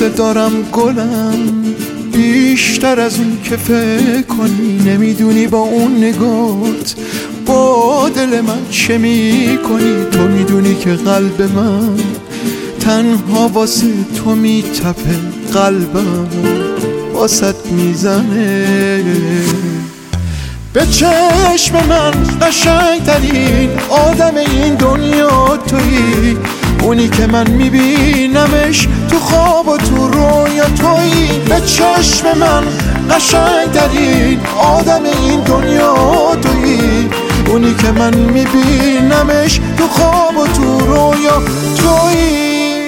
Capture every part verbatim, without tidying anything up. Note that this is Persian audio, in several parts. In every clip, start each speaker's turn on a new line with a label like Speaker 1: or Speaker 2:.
Speaker 1: دوست دارم گلم، بیشتر از اون که فکر کنی. نمیدونی با اون نگات با دل من چه میکنی. تو میدونی که قلب من تنها واسه تو میتپه، قلبم واسط میزنه. به چشم من قشنگترین آدم این دنیا تویی، اونی که من میبینمش تو خواب و تو رویا تویی. به چشم من قشنگترین آدم این دنیا تویی، اونی که من میبینمش تو خواب و تو رویا تویی.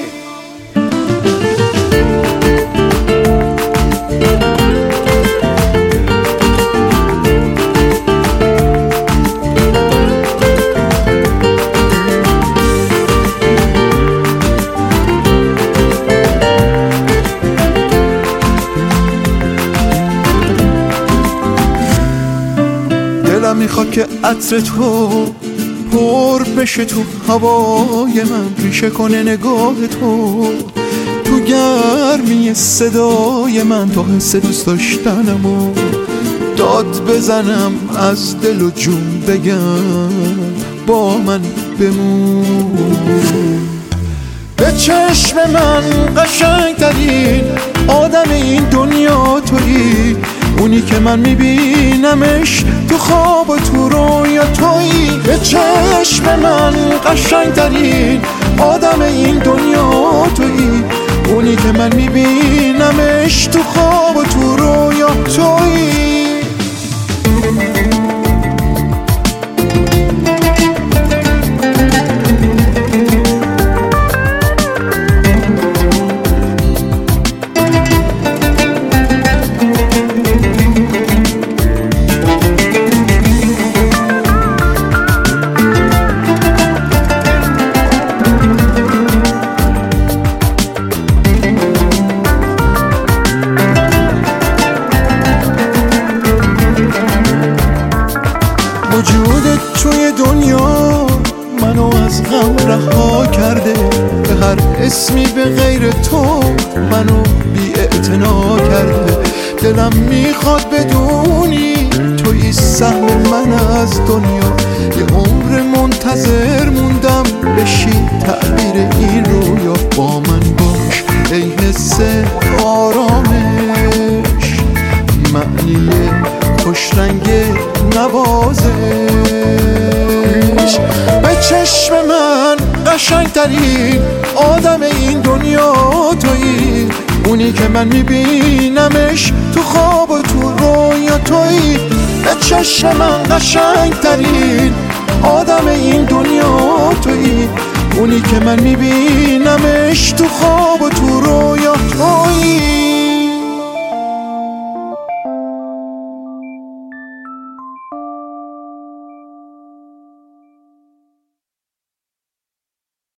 Speaker 1: دلم میخواد که عطر تو پر بشه تو هوای من، ریشه کنه نگاه تو تو گرمی صدای من، تا حس دوست داشتنمو داد بزنم، از دل و جون بگم با من بمون. به چشم من قشنگترین آدم این دنیا تویی، اونی که من میبینمش تو خواب و تو رویا تویی. به چشم من قشنگترین آدم این دنیا تویی، اونی که من میبینمش تو خواب و تو رویا تویی. وجودت توی دنیا منو از غم رها کرده، به هر اسمی به غیر تو منو بی‌اعتنا کرده. دلم میخواد بدونی توی سهم من از دنیا، یه عمر منتظر موندم بشی تعبیر این رویا. با من باش ای حس آرامش، معنی خوشرنگ نوازش. به چشم من قشنگترین آدم این دنیا تویی، اونی که من میبینمش تو خواب و تو رویا تویی. به چشم من قشنگترین آدم این دنیا تویی، اونی که من میبینمش تو خواب و تو رویا تویی.